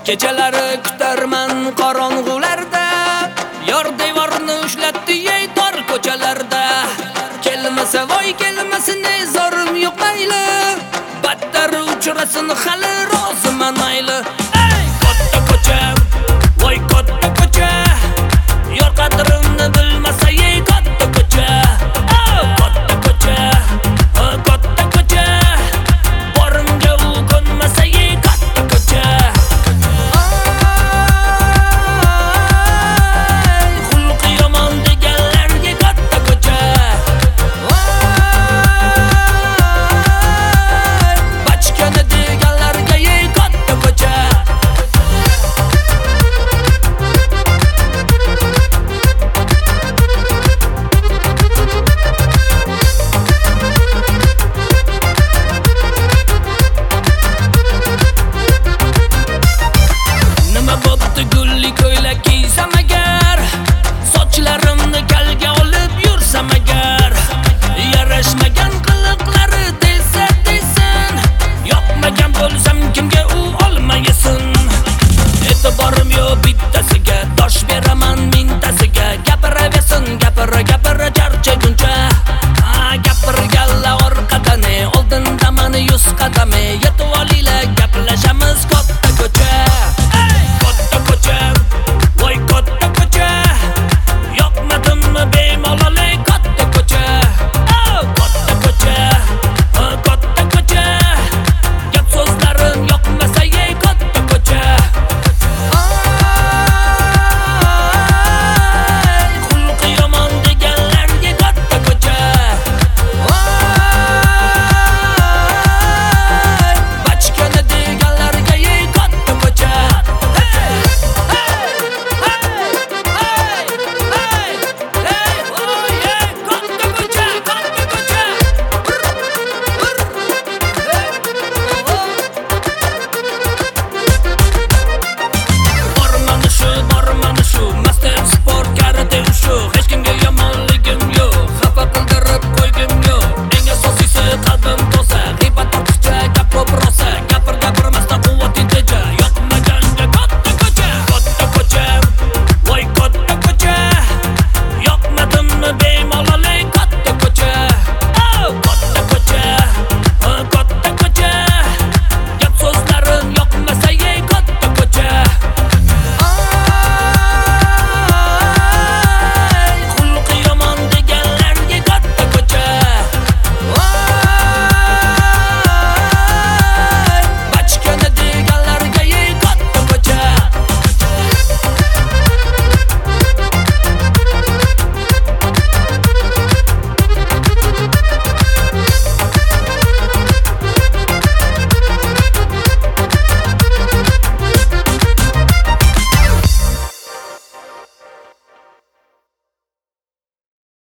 Kechalari kutarman qorong'ularda, yor devorni ushlatdi ey tor ko'chalarda. Kelmasa voy kelmasin zorim yo'q mayli, battar uchrasin hali roziman mayli. Ey katta ko'cha, voy katta ko'cha, yor qadrimni bilmasa ey katta ko'cha. Katta ko'cha, katta ko'cha, borimga u ko'nmasa ey katta ko'cha. Xulqi yomon deganlarga katta ko'cha, bachkana deganlarga ey katta ko'cha. Nima bo'pti gulli ko'ylak kiysam agar, sochlarimni galga olib yursam agar, yarashmagan qiliqlari desa desin, yoqmagan bo'lsam kimga u olmayesin. E'tiborim yo'q bittasiga dosh beraman